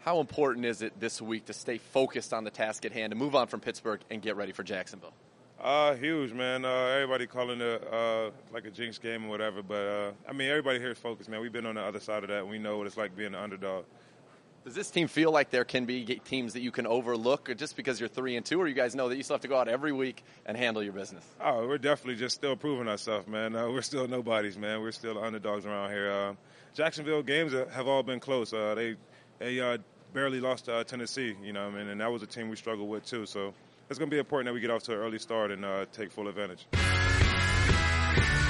How important is it this week to stay focused on the task at hand, to move on from Pittsburgh and get ready for Jacksonville? Huge, man. Everybody calling it like a jinx game or whatever, but everybody here is focused, man. We've been on the other side of that, and we know what it's like being an underdog. Does this team feel like there can be teams that you can overlook, or just because you're 3-2, or you guys know that you still have to go out every week and handle your business? Oh, we're definitely just still proving ourselves, man. We're still nobodies, man. We're still underdogs around here. Jacksonville games have all been close. They barely lost to Tennessee, and that was a team we struggled with too. So it's going to be important that we get off to an early start and take full advantage.